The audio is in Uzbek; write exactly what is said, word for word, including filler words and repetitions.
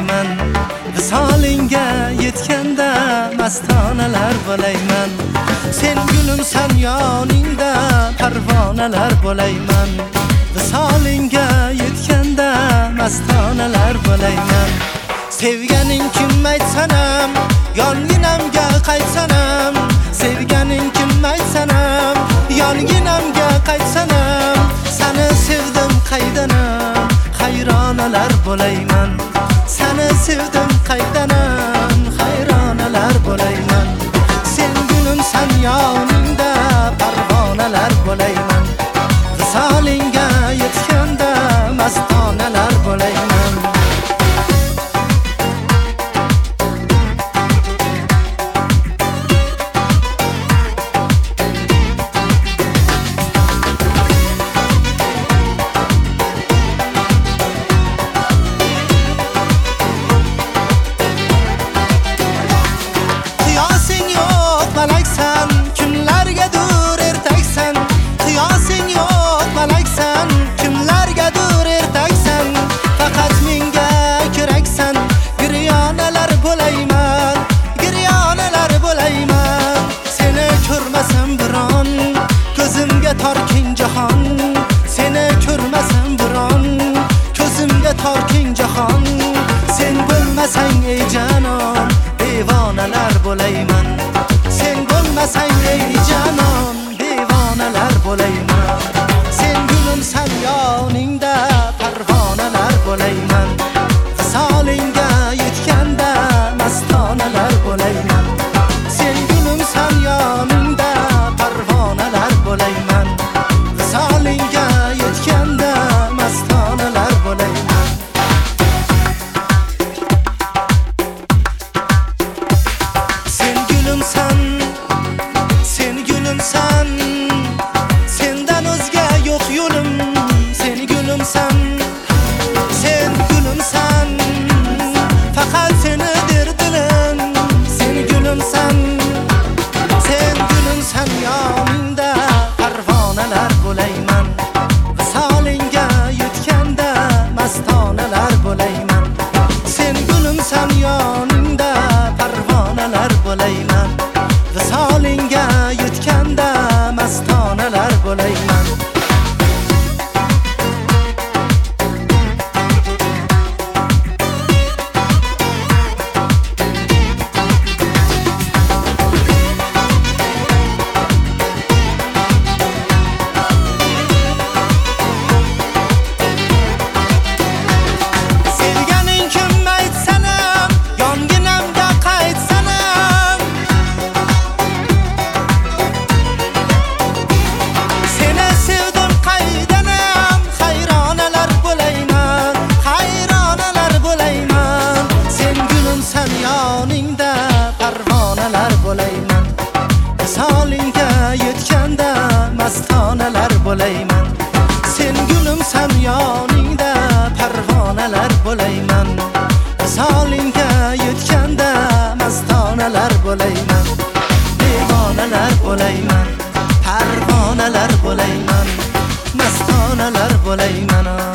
bo'layman. Visolingga yetganda mastonalar bo'layman. Sen gulumsan yoningda parvonalar bo'layman. Visolingga yetganda mastonalar bo'layman. Sevganing kim aytsanam, yonginamga qaytsanam. Sevganing kim aytsanam, yonginamga qaytsanam. Seni sevdim qaydanam, hayronalar bo'layman. Seni sevdim qaydanam, hayronalar bo'layman. Sen gulumsan yoningda parvonalar bo'layman. Visolingga yetganda mastonalar bo'layman. Tarkin jahon, seni ko'rmasam biron, ko'zimga tarkin jahon. Sen bo'lmasang ey janon, devonalar bo'layman. Sen bo'lmasang ey janon, devonalar bo'layman. Sen gulumsan yoningda parvonalar bo'layman. Visolingga yetganda mastonalar bo'layman. Sen gulumsan yoningda parvonalar bo'layman. Visolingga yetganda mastonalar bo'layman. Sen gulumsan, sen gulumsan, sendan o'zga yo'q yo'lim. Sen gulumsan, sen gulumsan, faqat seni der dilim. Sen gulumsan, sen gulumsan yoningda parvonalar bo'layman. Visolingga yetganda mastonalar bo'layman. Sen gulumsan yoningda parvonalar bo'layman. Visolingga yetganda mastonalar bo'layman. Visolingga yetganda mastonalar bo'layman. Sen gulumsan yoningda parvonalar bo'layman. Visolingga yetganda mastonalar bo'layman. Devonalar bo'layman, parvonalar bo'layman, mastonalar bo'layman.